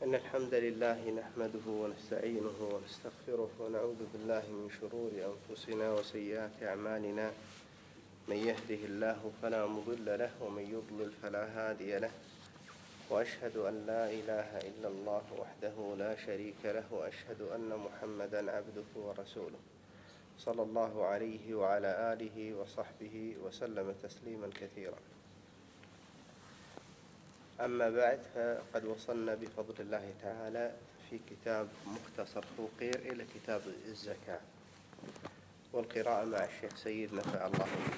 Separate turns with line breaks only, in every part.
إن الحمد لله نحمده ونستعينه ونستغفره ونعوذ بالله من شرور أنفسنا وسيئات أعمالنا. من يهده الله فلا مضل له ومن يضلل فلا هادي له، وأشهد أن لا إله إلا الله وحده لا شريك له، وأشهد أن محمدا عبده ورسوله صلى الله عليه وعلى آله وصحبه وسلم تسليما كثيرا. أما بعد، فقد وصلنا بفضل الله تعالى في كتاب مختصر فوقير إلى كتاب الزكاة، والقراءة مع الشيخ سيد نفع الله به.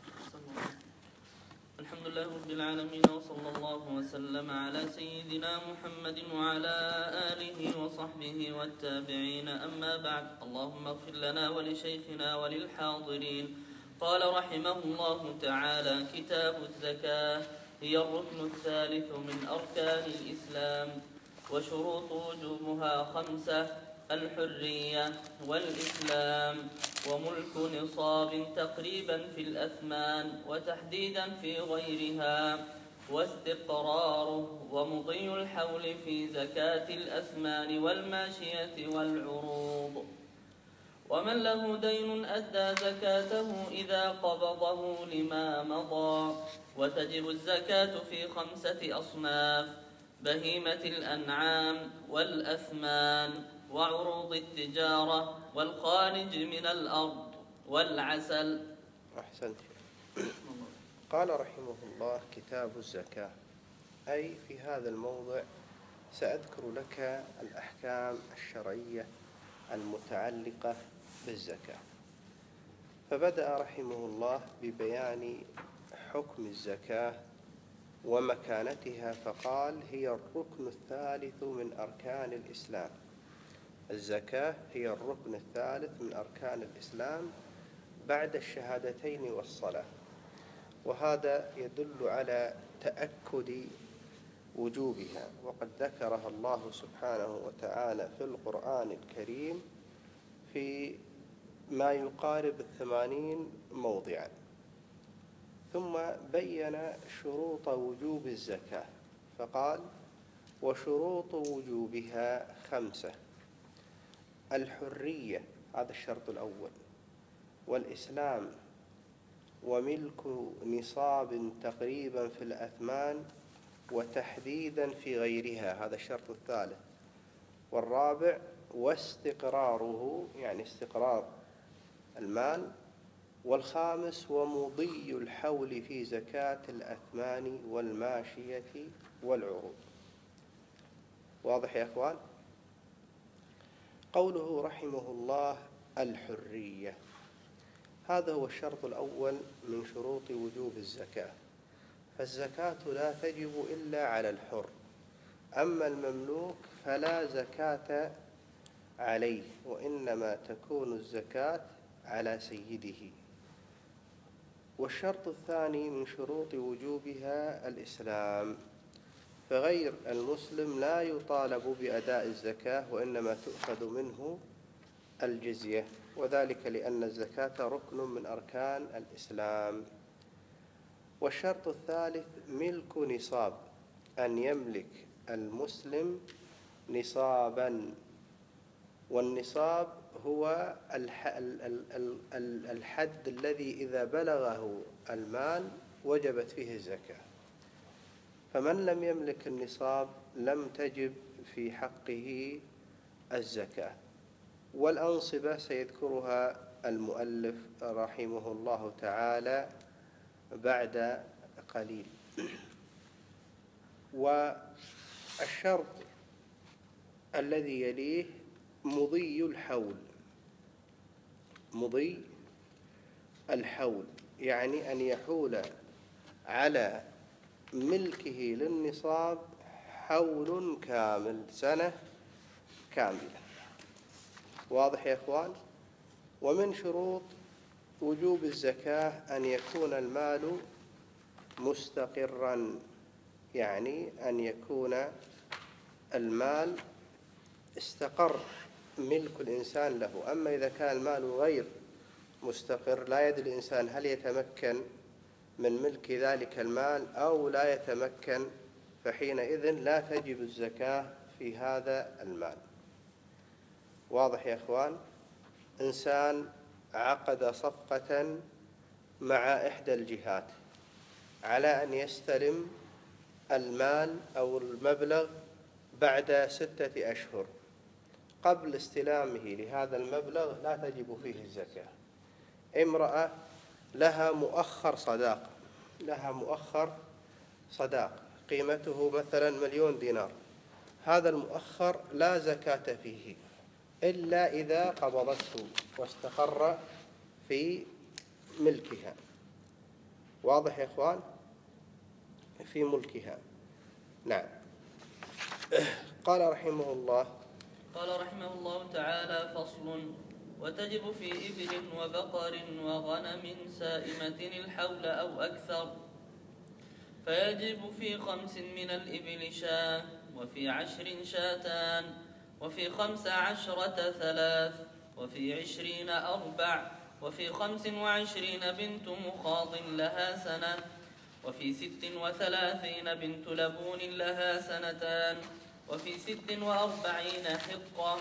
الحمد لله رب العالمين، وصلى الله وسلم على سيدنا محمد وعلى آله وصحبه والتابعين. أما بعد، اللهم اغفر لنا ولشيخنا وللحاضرين. قال رحمه الله تعالى: كتاب الزكاة هي الركن الثالث من أركان الإسلام، وشروط وجوبها 5: الحرية والإسلام، وملك نصاب تقريبا في الأثمان وتحديدا في غيرها، واستقراره، ومضي الحول في زكاة الأثمان والماشية والعروض. ومن له دين أدى زكاته إذا قبضه لما مضى. وتجب الزكاة في 5 أصناف: بهيمة الأنعام والأثمان وعروض التجارة والخارج من الأرض والعسل.
أحسنت. قال رحمه الله: كتاب الزكاة، أي في هذا الموضع سأذكر لك الأحكام الشرعية المتعلقة بالزكاة. فبدأ رحمه الله ببيان حكم الزكاة ومكانتها، فقال: هي الركن الثالث من أركان الإسلام. الزكاة هي الركن الثالث من أركان الإسلام بعد الشهادتين والصلاة، وهذا يدل على تأكد وجوبها، وقد ذكرها الله سبحانه وتعالى في القرآن الكريم في ما يقارب 80 موضعا. ثم بين شروط وجوب الزكاة فقال: وشروط وجوبها 5: الحرية، هذا الشرط الأول، والإسلام، وملك نصاب تقريبا في الأثمان وتحديدا في غيرها، هذا الشرط الثالث، والرابع واستقراره، يعني استقرار المال، والخامس ومضي الحول في زكاة الأثمان والماشية والعروض. واضح يا أخوان؟ قوله رحمه الله: الحرية، هذا هو الشرط الأول من شروط وجوب الزكاة. فالزكاة لا تجب إلا على الحر، أما المملوك فلا زكاة عليه، وإنما تكون الزكاة على سيده. والشرط الثاني من شروط وجوبها الإسلام، فغير المسلم لا يطالب بأداء الزكاة، وإنما تؤخذ منه الجزية، وذلك لأن الزكاة ركن من أركان الإسلام. والشرط الثالث ملك نصاب، أن يملك المسلم نصابا، والنصاب هو الحد الذي إذا بلغه المال وجبت فيه الزكاة، فمن لم يملك النصاب لم تجب في حقه الزكاة. والأنصبة سيذكرها المؤلف رحمه الله تعالى بعد قليل. والشرط الذي يليه مضي الحول. مضي الحول يعني أن يحول على ملكه للنصاب حول كامل، سنة كاملة. واضح يا إخوان؟ ومن شروط وجوب الزكاة أن يكون المال مستقرا، يعني أن يكون المال استقر ملك الإنسان له. أما إذا كان المال غير مستقر، لا يدري الإنسان هل يتمكن من ملك ذلك المال أو لا يتمكن، فحينئذ لا تجب الزكاة في هذا المال. واضح يا إخوان؟ إنسان عقد صفقة مع إحدى الجهات على أن يستلم المال أو المبلغ بعد 6 أشهر. قبل استلامه لهذا المبلغ لا تجب فيه الزكاة. امرأة لها مؤخر صداق قيمته مثلا 1,000,000 دينار، هذا المؤخر لا زكاة فيه إلا إذا قبضته واستقر في ملكها. واضح يا إخوان؟ في ملكها. نعم. قال رحمه الله
تعالى: فصل: وتجب في إبل وبقر وغنم سائمة الحول أو أكثر، فيجب في 5 من الإبل شاة، وفي 10 شاتان، وفي 15 3، وفي 20 4، وفي 25 بنت مخاض لها سنة، وفي 36 بنت لبون لها سنتان، وفي 46 حقة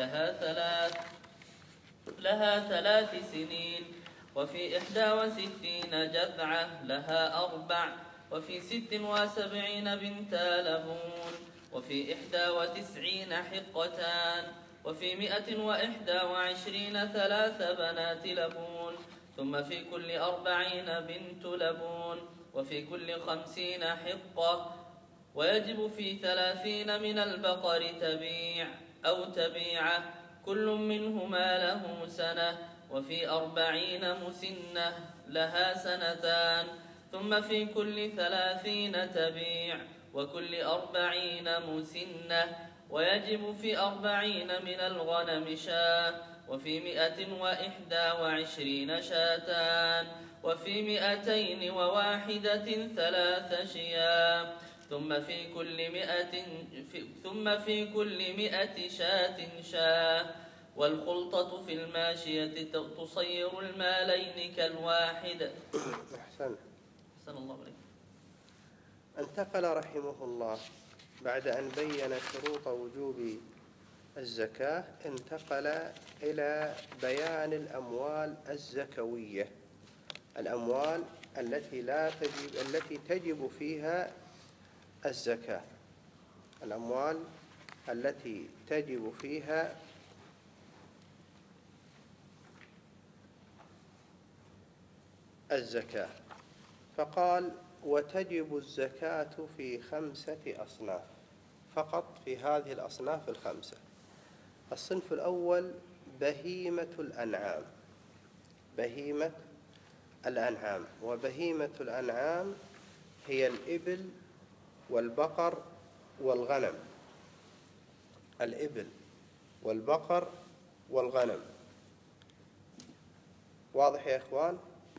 لها 3 سنين، وفي 61 جذعة لها 4، وفي 76 بنت لبون، وفي 91 حقتان، وفي 121 3 بنات لبون، ثم في كل 40 بنت لبون، وفي كل 50 حقة. ويجب في 30 من البقر تبيع أو تبيعة كل منهما له سنة، وفي 40 مسنة لها سنتان، ثم في كل 30 تبيع وكل 40 مسنة. ويجب في 40 من الغنم شاة، وفي 121 شاتان، وفي 201 3 شياه، ثم في كل 100 شاة شاة. والخلطة في الماشية تصير المالين كالواحد.
أحسن
الله عليك.
انتقل رحمه الله بعد أن بين شروط وجوب الزكاة، انتقل إلى بيان الأموال الزكوية، الأموال التي تجب فيها الزكاة، الأموال التي تجب فيها الزكاة. فقال: وتجب الزكاة في 5 أصناف، فقط في هذه الأصناف ال5. الصنف الأول بهيمة الأنعام، وبهيمة الأنعام هي الإبل والبقر والغنم. الإبل والبقر والغنم. واضح يا إخوان؟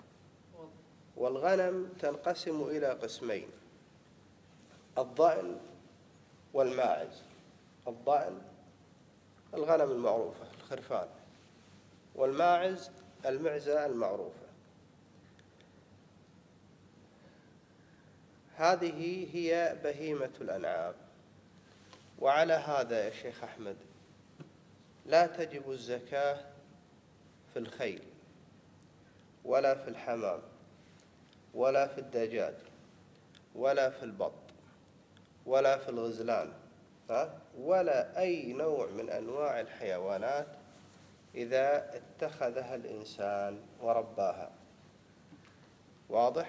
والغنم تنقسم إلى قسمين: الضأن والماعز. الضأن الغنم المعروفة الخرفان، والماعز المعزة المعروفة. هذه هي بهيمة الأنعام. وعلى هذا يا شيخ أحمد لا تجب الزكاة في الخيل، ولا في الحمام، ولا في الدجاج، ولا في البط، ولا في الغزلان، ولا أي نوع من أنواع الحيوانات إذا اتخذها الإنسان ورباها. واضح؟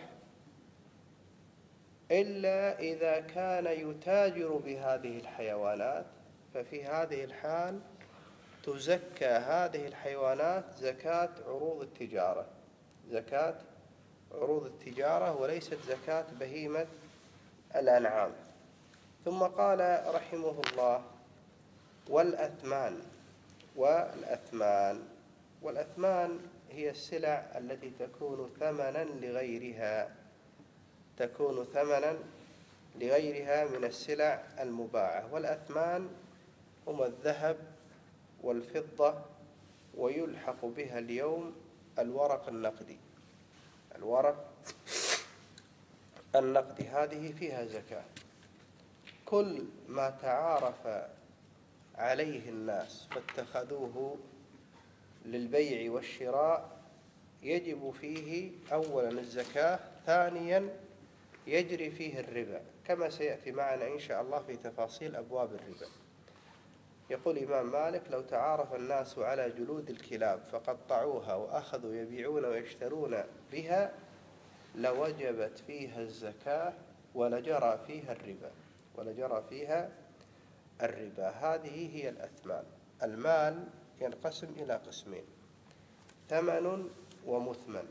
إلا إذا كان يتاجر بهذه الحيوانات، ففي هذه الحال تزكى هذه الحيوانات زكاة عروض التجارة، وليست زكاة بهيمة الأنعام. ثم قال رحمه الله: والأثمان هي السلع التي تكون ثمنا لغيرها من السلع المباعة. والأثمان هما الذهب والفضة، ويلحق بها اليوم الورق النقدي، هذه فيها زكاة. كل ما تعارف عليه الناس فاتخذوه للبيع والشراء يجب فيه أولا الزكاة، ثانيا يجري فيه الربا، كما سيأتي معنا إن شاء الله في تفاصيل أبواب الربا. يقول الإمام مالك: لو تعارف الناس على جلود الكلاب فقطعوها وأخذوا يبيعون ويشترون بها لوجبت فيها الزكاة ولجرى فيها الربا. هذه هي الأثمان. المال ينقسم إلى قسمين: ثمن ومثمن.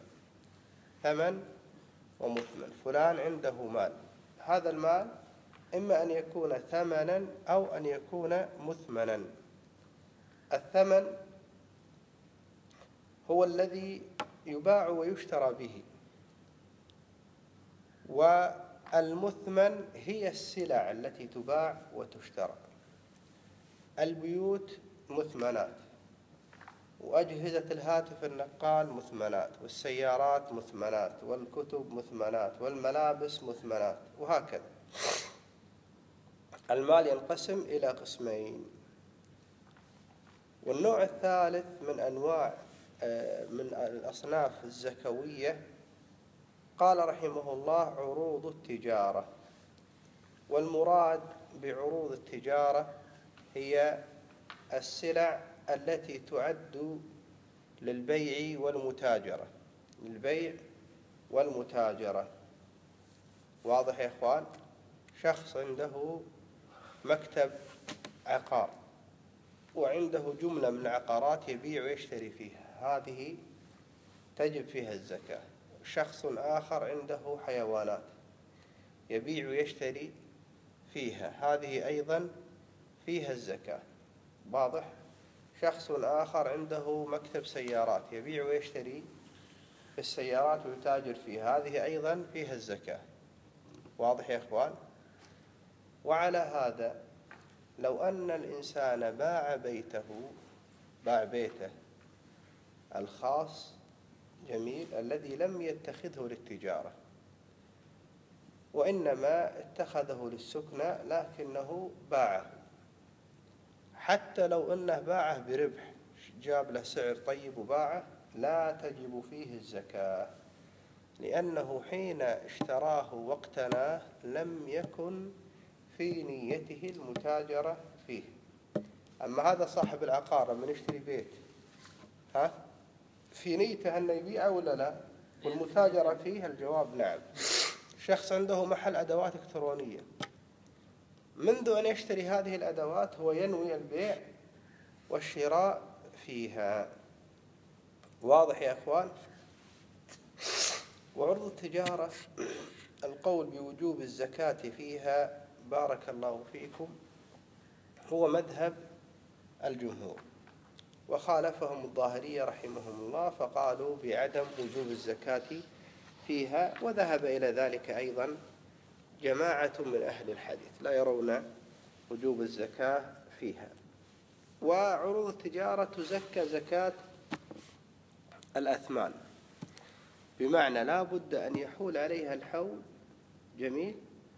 فلان عنده مال، هذا المال إما أن يكون ثمنا أو أن يكون مثمنا. الثمن هو الذي يباع ويشترى به، والمثمن هي السلع التي تباع وتشترى. البيوت مثمنات، وأجهزة الهاتف النقال مثمنات، والسيارات مثمنات، والكتب مثمنات، والملابس مثمنات، وهكذا. المال ينقسم إلى قسمين. والنوع الثالث من أنواع من الأصناف الزكوية قال رحمه الله: عروض التجارة. والمراد بعروض التجارة هي السلع التي تعد للبيع والمتاجرة. واضح يا إخوان؟ شخص عنده مكتب عقار وعنده جملة من العقارات يبيع ويشتري فيها، هذه تجب فيها الزكاة. شخص آخر عنده حيوانات يبيع ويشتري فيها، هذه أيضا فيها الزكاة. واضح؟ شخص آخر عنده مكتب سيارات يبيع ويشتري في السيارات ويتاجر فيها، هذه أيضا فيها الزكاة. واضح يا إخوان؟ وعلى هذا لو أن الإنسان باع بيته الخاص، جميل، الذي لم يتخذه للتجارة وإنما اتخذه للسكنى، لكنه باعه، حتى لو أنه باعه بربح، جاب له سعر طيب وباعه، لا تجب فيه الزكاة، لأنه حين اشتراه واقتناه لم يكن في نيته المتاجرة فيه. أما هذا صاحب العقار لما يشتري بيت، في نيته أن يبيعه ولا لا؟ والمتاجرة فيه، الجواب نعم. شخص عنده محل أدوات إلكترونية، منذ أن يشتري هذه الأدوات هو ينوي البيع والشراء فيها. واضح يا أخوان؟ وعروض التجارة القول بوجوب الزكاة فيها بارك الله فيكم هو مذهب الجمهور، وخالفهم الظاهرية رحمهم الله فقالوا بعدم وجوب الزكاة فيها، وذهب إلى ذلك أيضا جماعة من أهل الحديث لا يرون وجوب الزكاة فيها. وعروض التجارة تزكى زكاة الأثمان، بمعنى لا بد أن يحول عليها الحول، جميل،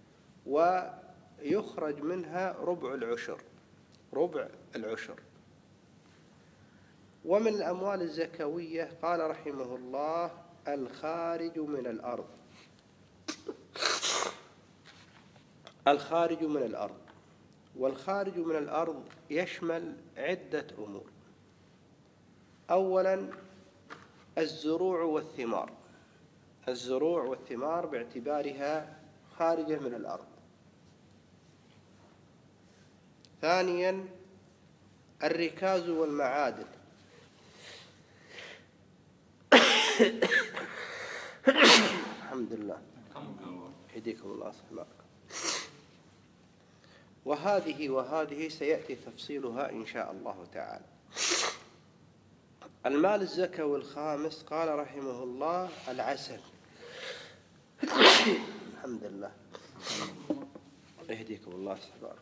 ويخرج منها ربع العشر. ومن الأموال الزكوية قال رحمه الله: الخارج من الأرض. والخارج من الأرض يشمل عدة أمور. أولا الزروع والثمار باعتبارها خارجة من الأرض. ثانيا الركاز والمعادن. الحمد لله، يهديكم الله صحبك. وهذه سيأتي تفصيلها إن شاء الله تعالى. المال الزكوي الخامس قال رحمه الله: العسل. الحمد لله، يهديكم الله صحبك.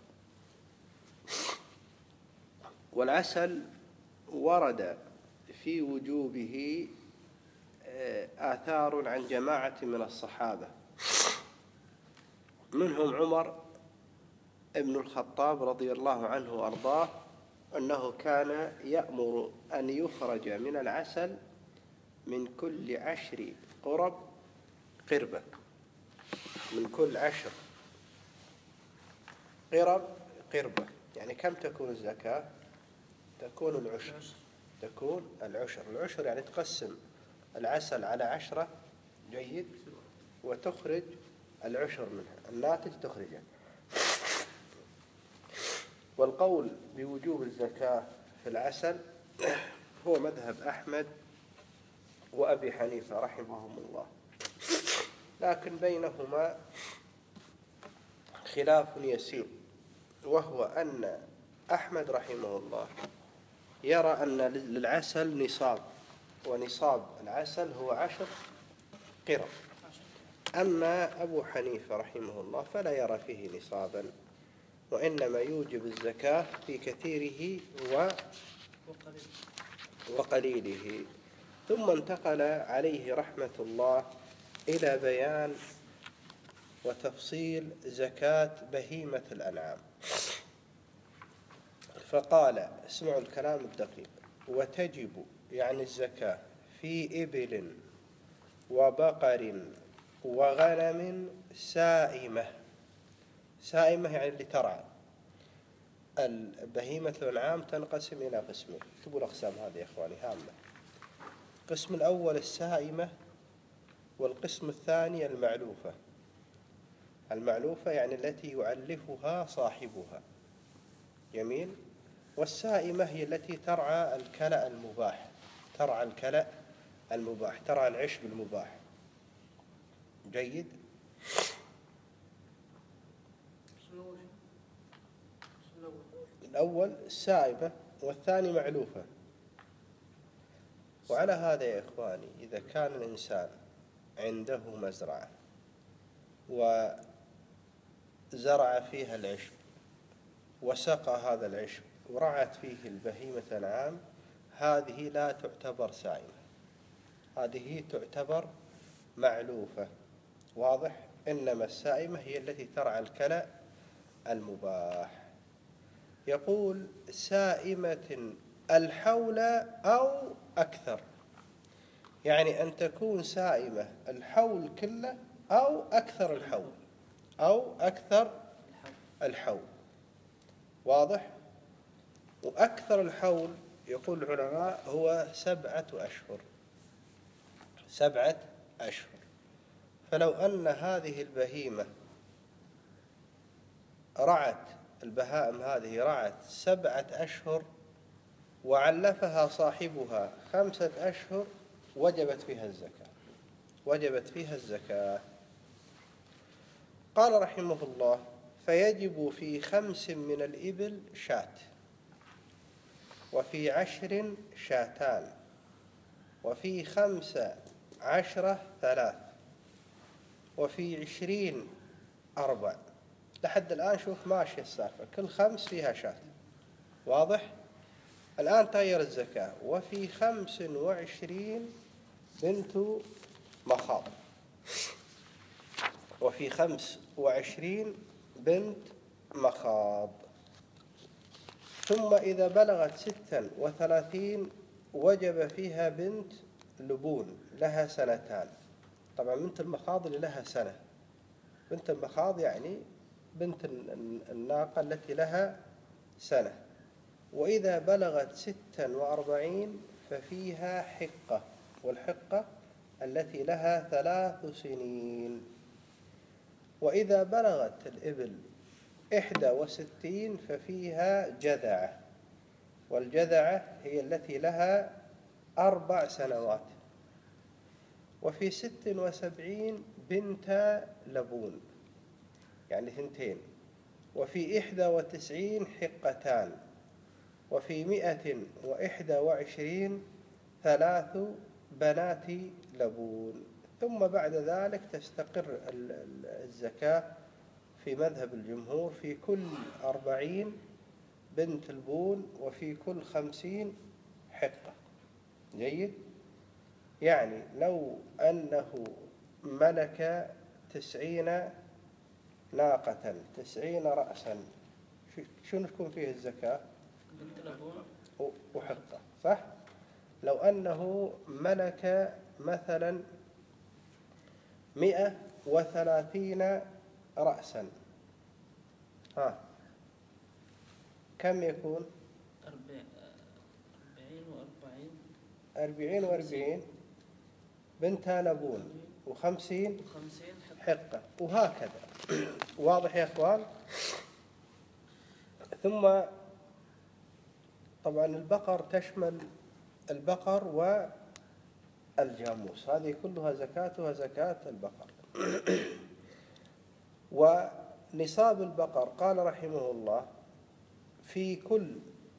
والعسل ورد في وجوبه آثار عن جماعة من الصحابة، منهم عمر ابن الخطاب رضي الله عنه وأرضاه، أنه كان يأمر أن يخرج من العسل من كل 10 قرب قربة، من كل 10 قرب قربة. يعني كم تكون الزكاة؟ تكون العشر. تكون العشر. العشر يعني تقسم العسل على 10، جيد، وتخرج العشر منها، الناتج تخرجه. والقول بوجوب الزكاة في العسل هو مذهب أحمد وأبي حنيفة رحمهم الله، لكن بينهما خلاف يسير، وهو أن أحمد رحمه الله يرى أن للعسل نصاب، ونصاب العسل هو 10 قرب. أما أبو حنيفة رحمه الله فلا يرى فيه نصابا، وإنما يوجب الزكاة في كثيره وقليله. ثم انتقل عليه رحمة الله إلى بيان وتفصيل زكاة بهيمة الأنعام، فقال: اسمعوا الكلام الدقيق: وتجب، يعني الزكاة، في إبل وبقر وغنم سائمة. سائمة يعني اللي ترعى. البهيمة الأنعام تنقسم إلى قسمين، اكتبوا الأقسام هذه يا إخواني هامة. القسم الأول السائمة، والقسم الثاني المعلوفة. المعلوفة يعني التي يعلفها صاحبها، جميل. والسائمة هي التي ترعى الكلأ المباح، ترعى الكلأ المباح، ترعى العشب المباح، جيد. الأول السائمة والثاني معلوفة. وعلى هذا يا إخواني، إذا كان الإنسان عنده مزرعة وزرع فيها العشب وسقى هذا العشب ورعت فيه البهيمة الأنعام، هذه لا تعتبر سائمة، هذه تعتبر معلوفة، واضح؟ إنما السائمة هي التي ترعى الكلأ المباح. يقول: سائمة الحول أو أكثر، يعني أن تكون سائمة الحول كله أو أكثر الحول، أو أكثر الحول، واضح؟ وأكثر الحول يقول العلماء هو 7 أشهر، 7 أشهر. فلو أن هذه البهيمة رعت، البهائم هذه رعت 7 أشهر وعلفها صاحبها 5 أشهر، وجبت فيها الزكاة، وجبت فيها الزكاة. قال رحمه الله: فيجب في 5 من الإبل شاة، وفي 10 شاتان، وفي 15 3، وفي 20 4. لحد الآن شوف ماشي السالفة، كل 5 فيها شاة، واضح؟ الآن تغير الزكاة: وفي 25 بنت مخاض، وفي 25 بنت مخاض. ثم إذا بلغت 36 وجب فيها بنت لبون لها 2 سنة. طبعا بنت المخاض اللي لها 1 سنة، بنت المخاض يعني بنت الناقة التي لها 1 سنة. وإذا بلغت 46 ففيها حقة، والحقة التي لها 3 سنين. وإذا بلغت الإبل 61 ففيها جذعة، والجذعة هي التي لها 4 سنوات. وفي 76 بنت لبون يعني 2. وفي 91 حقتان. وفي 121 3 بنات لبون. ثم بعد ذلك تستقر الزكاة في مذهب الجمهور في كل 40 بنت لبون، وفي كل 50 حقة، جيد. يعني لو أنه ملك 90 ناقة 90 رأسا، شنو تكون فيه الزكاة؟
بنت لبون
وحقة، صح؟ لو أنه ملك مثلا 130 رأسا، ها كم يكون؟
40
40 بنت لبون و50 حقة، وهكذا. واضح يا أخوان؟ ثم طبعا البقر تشمل البقر والجاموس، هذه كلها زكاتها زكاة البقر. ونصاب البقر قال رحمه الله في كل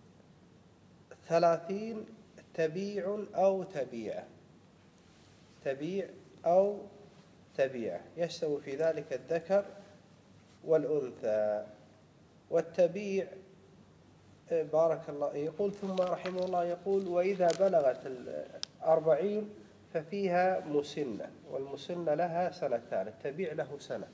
30 تبيع أو تبيعة، تبيع أو تبيعة، يستوي في ذلك الذكر والأنثى. والتبيع بارك الله يقول ثم رحمه الله يقول وإذا بلغت 40 ففيها مسنة، والمسنة لها سنتان، التبيع له سنة.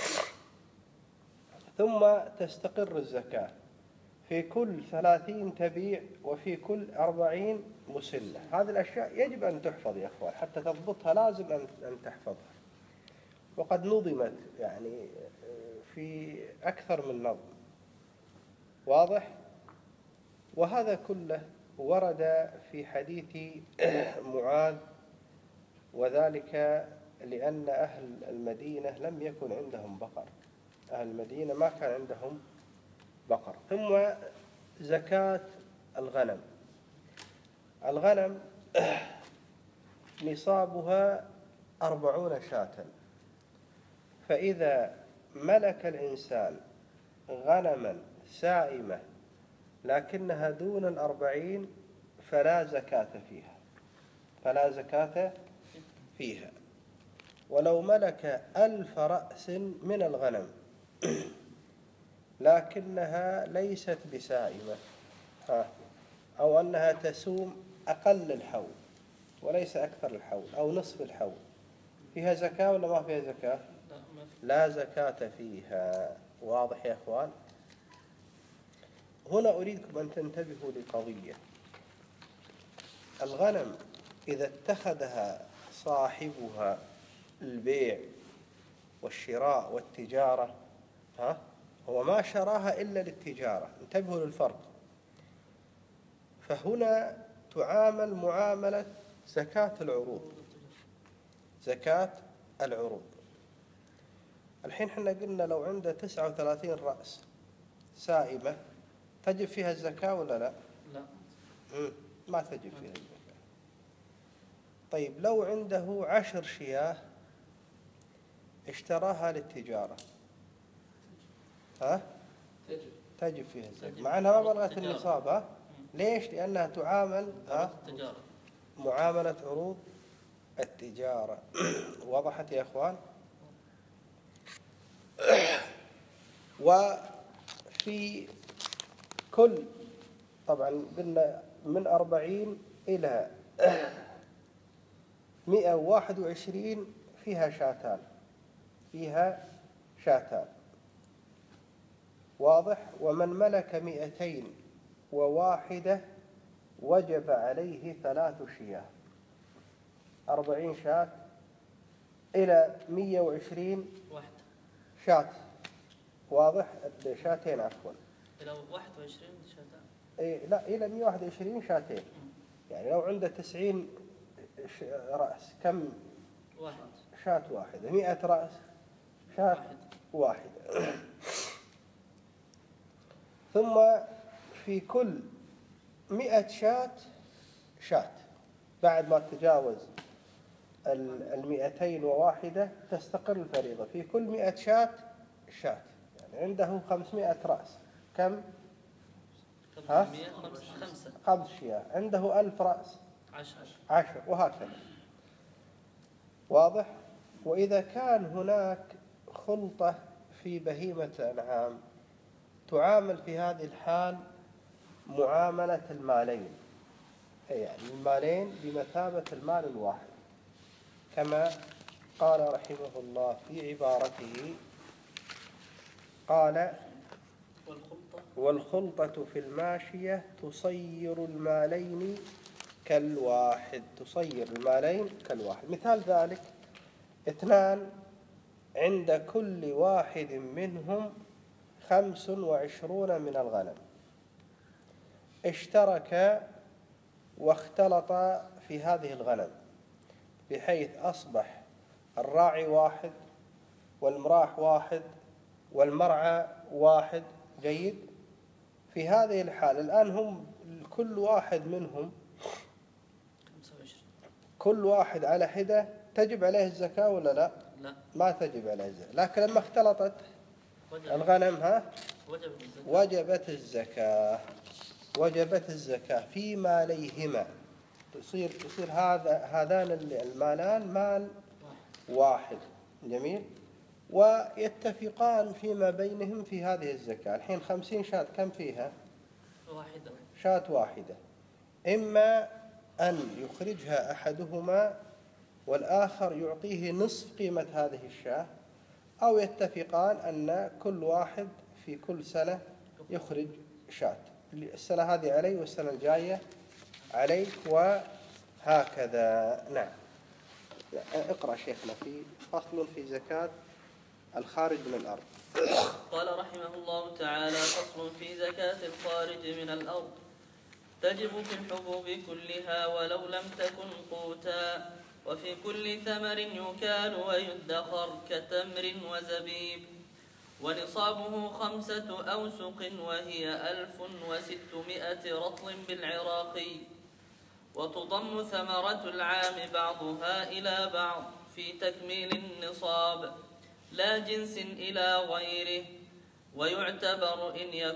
ثم تستقر الزكاة في كل 30 تبيع وفي كل 40 مسنة. هذه الأشياء يجب أن تحفظ يا أخوان، حتى تضبطها لازم أن تحفظها، وقد نظمت يعني في أكثر من نظم. واضح؟ وهذا كله ورد في حديث معاذ، وذلك لأن أهل المدينة لم يكن عندهم بقر، أهل المدينة ما كان عندهم بقر. ثم زكاة الغنم. الغنم نصابها 40 شاة، فإذا ملك الإنسان غنما سائمة لكنها دون 40 فلا زكاة فيها، فلا زكاة فيها. ولو ملك 1000 رأس من الغنم لكنها ليست بسائمة، أو أنها تسوم أقل الحول وليس أكثر الحول أو نصف الحول، فيها زكاة ولا ما فيها زكاة؟ لا زكاة فيها. واضح يا أخوان؟ هنا أريدكم أن تنتبهوا لقضية. الغنم إذا اتخذها صاحبها البيع والشراء والتجارة، هو ما شراها إلا للتجارة، انتبهوا للفرق. فهنا تعامل معاملة زكاة العروض، زكاة العروض. الحين حنا قلنا لو عنده 39 رأس سائمة تجب فيها الزكاة ولا لا؟
لا،
ما تجب فيها الزكاة. طيب لو عنده 10 شياه اشتراها للتجارة، تجب فيها الزكاة مع أنها ما بلغت النصاب. ليش؟ لأنها تعامل معاملة عروض التجارة. وضحت يا أخوان؟ وفي كل طبعا قلنا من 40 إلى 121 فيها شاتان، فيها شاتان. واضح؟ ومن ملك 201 وجب عليه 3 شياه، 40 شاة إلى 120 شاة. واضح؟ شاتين عفوا.
إلى 21 شاتان.
لا، إلى 121 شاتين. يعني لو عنده 90 رأس كم؟ شاة واحدة. 100 رأس شاة واحدة. ثم في كل 100 شاة شاة، بعد ما تتجاوز 201 تستقر الفريضة. في كل 100 شاة شاة، يعني عنده 500 رأس كم؟ 5 شياه. عنده 1000 رأس 10، وهكذا. واضح؟ وإذا كان هناك خلطة في بهيمة الأنعام تعامل في هذه الحال معاملة المالين، يعني المالين بمثابة المال الواحد، كما قال رحمه الله في عبارته، قال والخلطة في الماشية تصير المالين كالواحد. تصير المالين كالواحد. مثال ذلك: 2 عند كل واحد منهم 25 من الغنم، اشترك واختلط في هذه الغنم بحيث أصبح الراعي واحد والمراح واحد والمرعى واحد. جيد. في هذه الحالة الآن هم كل واحد منهم
25.
كل واحد على حدة تجب عليه الزكاة ولا لا؟
لا،
ما تجب عليه الزكاة، لكن لما اختلطت الغنم وجبت الزكاة. وجبت الزكاة في ماليهما. تصير هذان المالان مال واحد. جميل. ويتفقان فيما بينهم في هذه الزكاة. الحين 50 شاة كم فيها؟
واحدة.
شاة واحدة. إما أن يخرجها أحدهما والآخر يعطيه نصف قيمة هذه الشاة، أو يتفقان أن كل واحد في كل سنة يخرج شاة. السنة هذه علي والسنة الجاية عليك، وهكذا. نعم. اقرأ شيخنا في فصل في زكاة الخارج من الأرض.
قال رحمه الله تعالى: فصل في زكاة الخارج من الأرض. تجب في الحبوب كلها ولو لم تكن قوتا، وفي كل ثمر يكال ويدخر كتمر وزبيب، ونصابه 5 أوسق وهي 1600 رطل بالعراقي. وتضم ثمرة العام بعضها إلى بعض في تكميل النصاب لا جنس إلى غيره. ويعتبر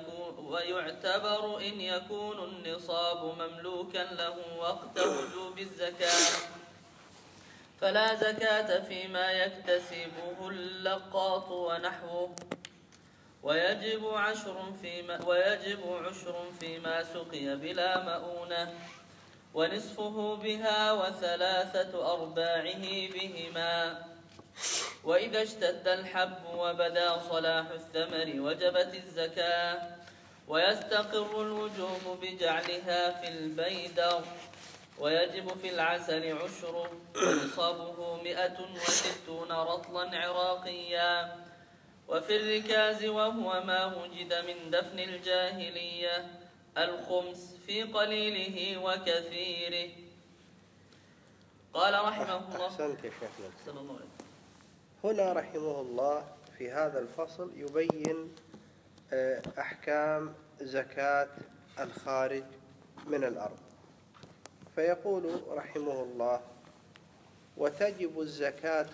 إن يكون النصاب مملوكا له وقت وجوب الزكاة، فلا زكاة فيما يكتسبه اللقاط ونحوه. ويجب عشر فيما سقي بلا مؤونة، ونصفه بها و3/4 بهما. وإذا اشتد الحب وبدا صلاح الثمر وجبت الزكاة، ويستقر الوجوب بجعلها في البيدر. ويجب في العسل 10، ونصابه 160 رطلا عراقيا. وفي الركاز وهو ما وجد من دفن الجاهلية 5 في قليله وكثيره. قال رحمه الله.
أحسنت يا شيخنا. هنا رحمه الله في هذا الفصل يبين أحكام زكاة الخارج من الأرض، فيقول رحمه الله: وتجب الزكاة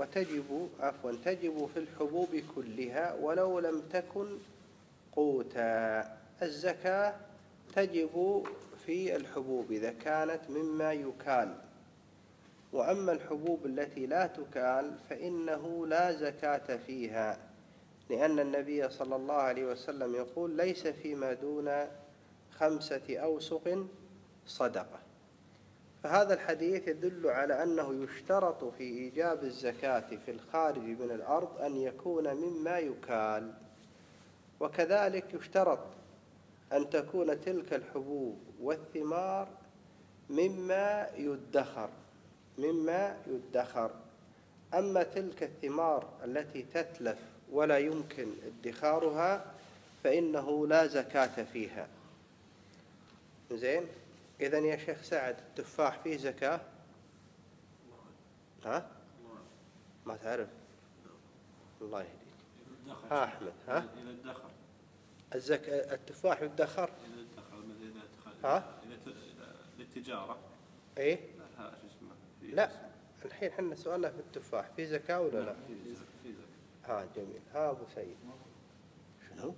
تجب في الحبوب كلها ولو لم تكن قوتا. الزكاة تجب في الحبوب إذا كانت مما يكال، وأما الحبوب التي لا تكال فإنه لا زكاة فيها، لأن النبي صلى الله عليه وسلم يقول: ليس فيما دون 5 أوسق صدقة. فهذا الحديث يدل على أنه يشترط في إيجاب الزكاة في الخارج من الأرض أن يكون مما يكال، وكذلك يشترط أن تكون تلك الحبوب والثمار مما يدخر. أما تلك الثمار التي تتلف ولا يمكن ادخارها فإنه لا زكاة فيها. زين. إذن يا شيخ سعد، التفاح فيه زكاة؟ ها؟ ما تعرف؟ الله يهديك. ها أحمد، ها؟ التفاح يدخر؟ ها؟
للتجارة.
إيه؟ لا، الحين حنا سؤالنا في التفاح في زكاة ولا لا؟
في زكاة.
ها جميل. ها أبو سيد. شنو؟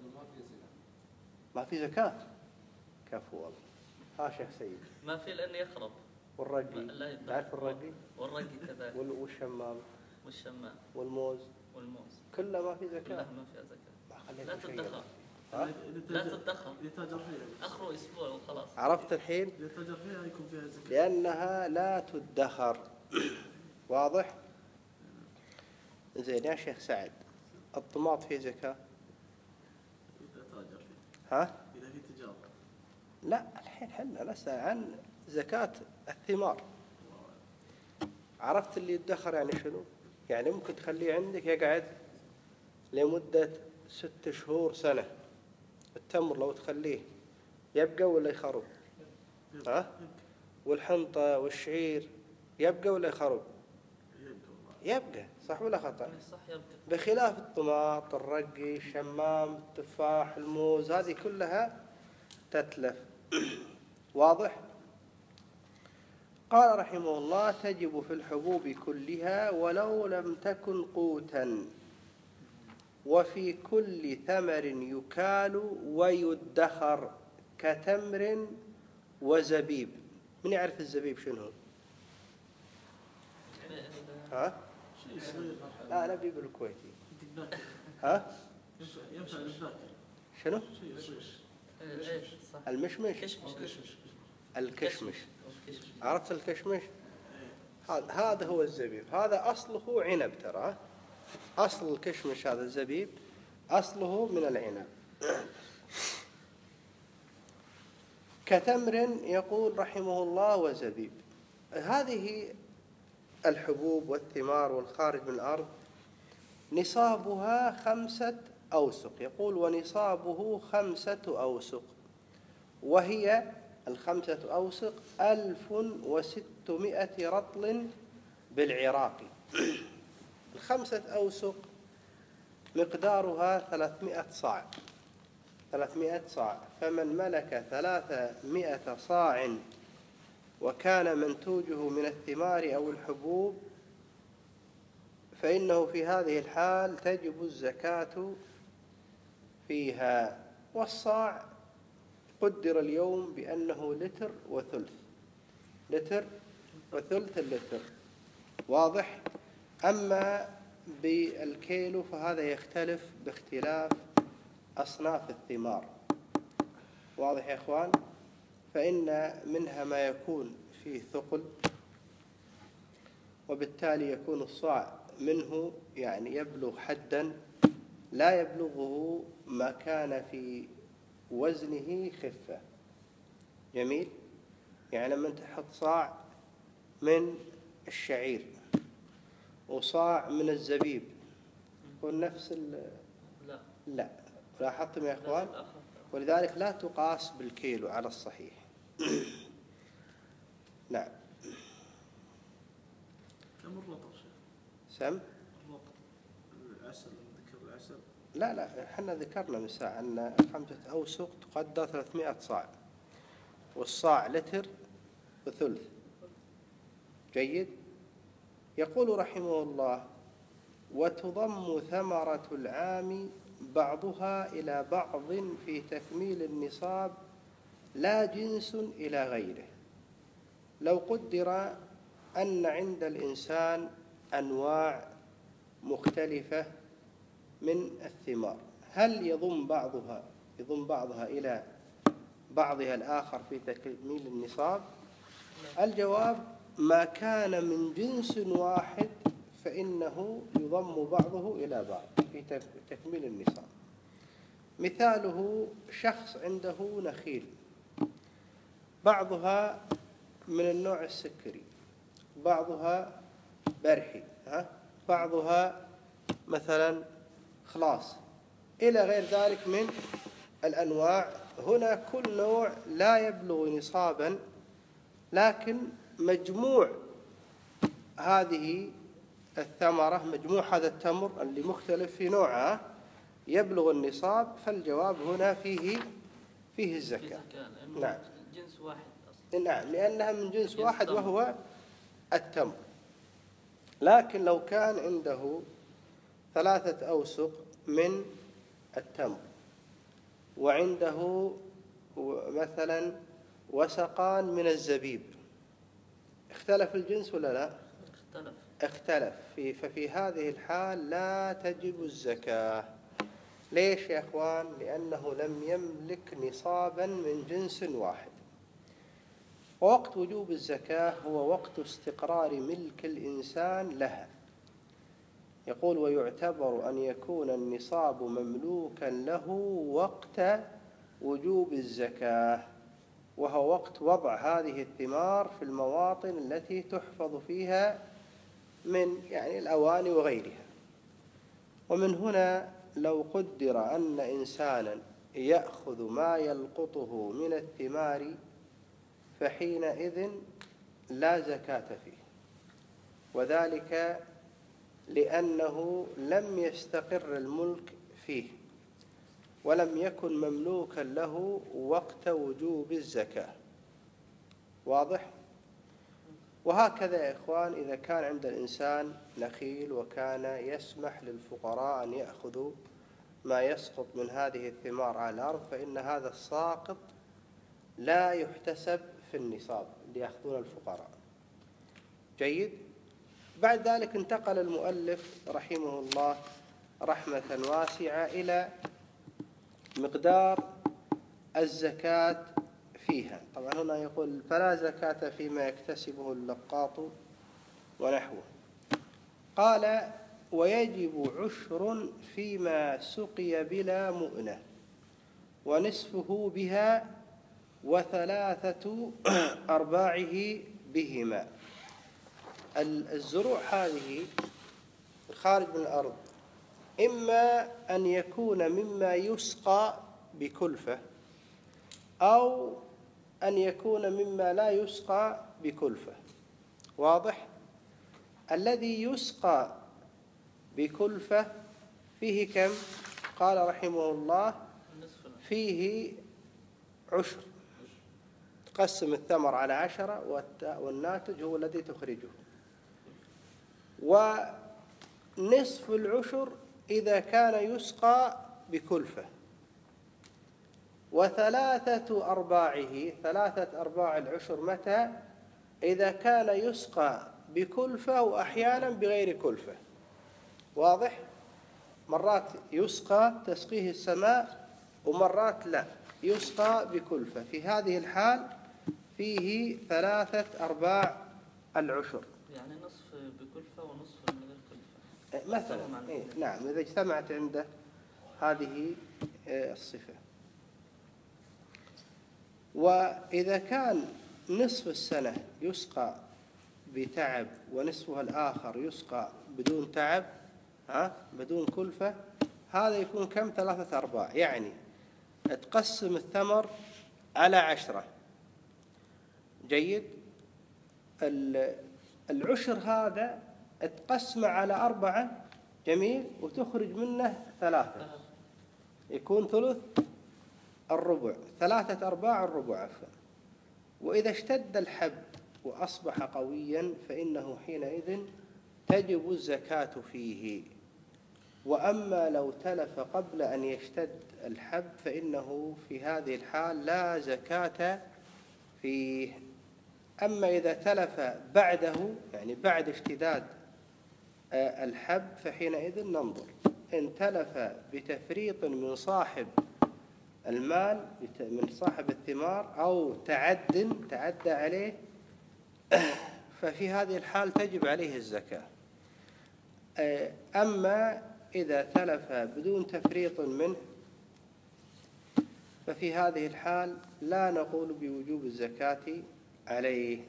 ما في زكاة؟ كفو والله. ها شيخ سيد.
ما في لأن يخرب.
والرقي؟ تعرف الرقي؟
والرقي كذلك.
والشمام؟
والشمام.
والموز؟ كلها ما في زكاة؟
كلها ما فيها زكاة. لا تدخر. لا تدخر. أخروا أسبوع وخلاص.
عرفت الحين؟
يتاجر فيها يكون فيها زكاة.
لأنها لا تدخر. واضح؟ زين يا شيخ سعد، الطماط فيه زكاة؟ ها؟
إذا في تجارة.
لا، الحين حنا نسأل عن زكاة الثمار. عرفت اللي يدخر يعني شنو؟ يعني ممكن تخليه عندك يقعد لمدة 6 شهور سنة. التمر لو تخليه يبقى ولا يخرب؟ ها؟ والحنطة والشعير يبقى ولا يخرب؟ يبقى، صح ولا خطأ؟
صح يبقى.
بخلاف الطماط، الرقي، الشمام، التفاح، الموز، هذه كلها تتلف. واضح؟ قال رحمه الله: تجب في الحبوب كلها ولو لم تكن قوتا، وفي كل ثمر يكال ويدخر كتمر وزبيب. من يعرف الزبيب شنو؟ ها؟
شيء صغير.
لا، أنا أبي بالكويتي.
باكر.
ها؟
ينفع للباكر.
شنو؟
شيء صغير.
صح.
المشمش. الكشمش. عرفت الكشمش؟ هذا هو الزبيب. هذا أصله عنب ترى. أصل الكشمش هذا الزبيب أصله من العنب. كتمر يقول رحمه الله وزبيب. هذه الحبوب والثمار والخارج من الأرض نصابها 5 أوسق. يقول: ونصابه 5 أوسق، وهي 5 أوسق 1600 رطل بالعراق. 5 أوسق مقدارها 300 صاع. 300 صاع. فمن ملك 300 صاع وكان منتوجه من الثمار أو الحبوب فإنه في هذه الحال تجب الزكاة فيها. والصاع قدر اليوم بأنه لتر وثلث. لتر وثلث اللتر. واضح؟ أما بالكيلو فهذا يختلف باختلاف أصناف الثمار. واضح يا إخوان؟ فإن منها ما يكون فيه ثقل، وبالتالي يكون الصاع منه يعني يبلغ حدا لا يبلغه ما كان في وزنه خفة. جميل؟ يعني لما تحط صاع من الشعير وصاع من الزبيب يكون نفس لا. لاحظتم يا إخوان؟ ولذلك لا تقاس بالكيلو على الصحيح. نعم.
كم الرطل شيخ؟
سم؟
الرطل. العسل، ذكر العسل.
لا، احنا ذكرنا من ساعة أن 5 أوسق تقدر 300 صاع، والصاع لتر وثلث. جيد؟ يقول رحمه الله: وتضم ثمرة العام بعضها إلى بعض في تكميل النصاب لا جنس إلى غيره. لو قدر أن عند الإنسان أنواع مختلفة من الثمار، هل يضم بعضها إلى بعضها الآخر في تكميل النصاب؟ الجواب: ما كان من جنس واحد فإنه يضم بعضه إلى بعض في تكميل النصاب. مثاله: شخص عنده نخيل، بعضها من النوع السكري، بعضها برحي، بعضها مثلا خلاص، إلى غير ذلك من الأنواع. هنا كل نوع لا يبلغ نصابا، لكن مجموع هذه الثمرة، مجموع هذا التمر اللي مختلف في نوعه يبلغ النصاب، فالجواب هنا فيه الزكاة. نعم.
جنس واحد
أصلا. نعم، لأنها من جنس واحد وهو التمر. لكن لو كان عنده 3 أوسق من التمر وعنده مثلا وسقان من الزبيب، اختلف الجنس ولا لا؟ اختلف. ففي هذه الحال لا تجب الزكاة. ليش يا أخوان؟ لأنه لم يملك نصابا من جنس واحد. ووقت وجوب الزكاة هو وقت استقرار ملك الإنسان لها. يقول: ويعتبر أن يكون النصاب مملوكا له وقت وجوب الزكاة، وهو وقت وضع هذه الثمار في المواطن التي تحفظ فيها من الأواني وغيرها. ومن هنا لو قدر أن إنسانا يأخذ ما يلقطه من الثمار فحينئذ لا زكاة فيه، وذلك لأنه لم يستقر الملك فيه ولم يكن مملوكا له وقت وجوب الزكاة. واضح؟ وهكذا يا إخوان إذا كان عند الإنسان نخيل وكان يسمح للفقراء أن يأخذوا ما يسقط من هذه الثمار على الأرض، فإن هذا الساقط لا يحتسب في النصاب اللي يأخذون الفقراء. جيد؟ بعد ذلك انتقل المؤلف رحمه الله رحمة واسعة إلى مقدار الزكاة فيها. طبعا هنا يقول فلا زكاة فيما يكتسبه اللقاط ونحوه. قال ويجب عشر فيما سقي بلا مؤنة ونصفه بها وثلاثة أرباعه بهما. الزروع هذه الخارج من الأرض إما أن يكون مما يسقى بكلفة أو أن يكون مما لا يسقى بكلفة. واضح؟ الذي يسقى بكلفة فيه كم؟ قال رحمه الله فيه عشر، تقسم الثمر على 10 والناتج هو الذي تخرجه، ونصف العشر إذا كان يسقى بكلفة، وثلاثة أرباعه 3/4 العشر متى؟ إذا كان يسقى بكلفة وأحيانا بغير كلفة. واضح؟ مرات يسقى تسقيه السماء ومرات لا يسقى بكلفة. في هذه الحال فيه 3/4 العشر،
يعني نصف بكلفة ونصف من غير كلفة
مثلا. نعم، إذا اجتمعت عنده هذه الصفة. وإذا كان نصف السنة يسقى بتعب ونصفها الآخر يسقى بدون تعب بدون كلفة، هذا يكون كم؟ 3/4. يعني تقسم الثمر على 10. جيد؟ العشر هذا تقسم على 4. جميل؟ وتخرج منه 3، يكون ثلث الربع، 3/4 الربع عفوا. وإذا اشتد الحب وأصبح قويا فإنه حينئذ تجب الزكاة فيه. وأما لو تلف قبل أن يشتد الحب فإنه في هذه الحال لا زكاة فيه. أما إذا تلف بعده، يعني بعد اشتداد الحب، فحينئذ ننظر إن تلف بتفريط من صاحب المال، من صاحب الثمار، أو تعدى عليه، ففي هذه الحال تجب عليه الزكاة. أما إذا تلف بدون تفريط منه ففي هذه الحال لا نقول بوجوب الزكاة عليه.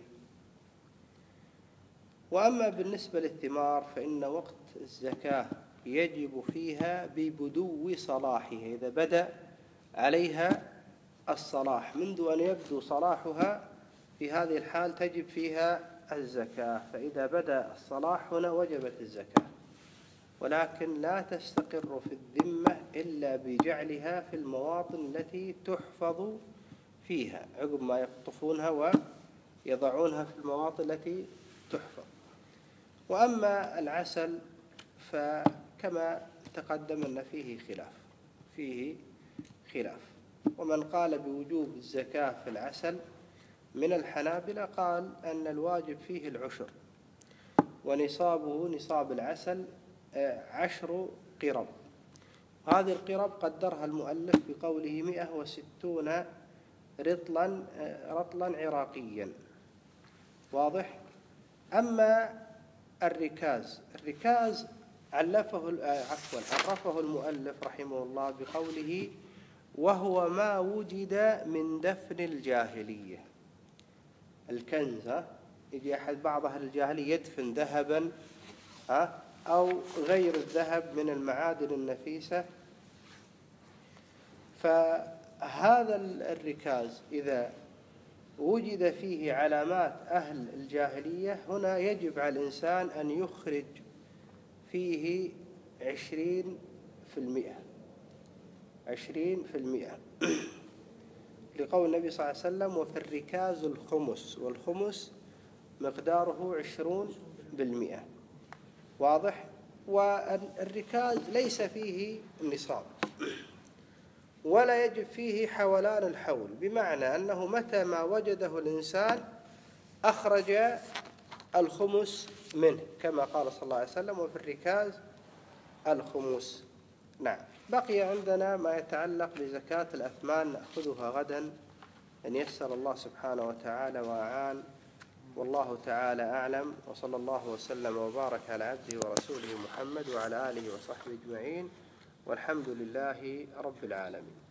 وأما بالنسبة للثمار فإن وقت الزكاة يجب فيها ببدو صلاحها، إذا بدأ عليها الصلاح، منذ أن يبدو صلاحها في هذه الحال تجب فيها الزكاة. فإذا بدأ الصلاح هنا وجبت الزكاة، ولكن لا تستقر في الذمة إلا بجعلها في المواطن التي تحفظ فيها، عقب ما يقطفونها ويضعونها في المواطن التي تحفظ. وأما العسل فكما تقدم أن فيه خلاف. ومن قال بوجوب الزكاة في العسل من الحنابلة قال أن الواجب فيه العشر، ونصابه نصاب العسل 10 قرب. هذه القرب قدرها المؤلف بقوله 160 رطلا عراقيا. واضح؟ أما الركاز عرفه المؤلف رحمه الله بقوله وهو ما وجد من دفن الجاهلية. الكنز، يجي أحد بعض أهل الجاهلية يدفن ذهبا أو غير الذهب من المعادن النفيسة، فهذا الركاز إذا وجد فيه علامات أهل الجاهلية هنا يجب على الإنسان أن يخرج فيه 20%. لقول النبي صلى الله عليه وسلم: وفي الركاز الخمس، والخمس مقداره 20%. واضح؟ والركاز ليس فيه نصاب ولا يجب فيه حولان الحول، بمعنى أنه متى ما وجده الإنسان أخرج الخمس منه، كما قال صلى الله عليه وسلم: وفي الركاز الخمس. نعم. بقي عندنا ما يتعلق بزكاة الأثمان، نأخذها غدا إن يسر الله سبحانه وتعالى وأعان. والله تعالى أعلم، وصلى الله وسلم وبارك على عبده ورسوله محمد وعلى آله وصحبه أجمعين، والحمد لله رب العالمين.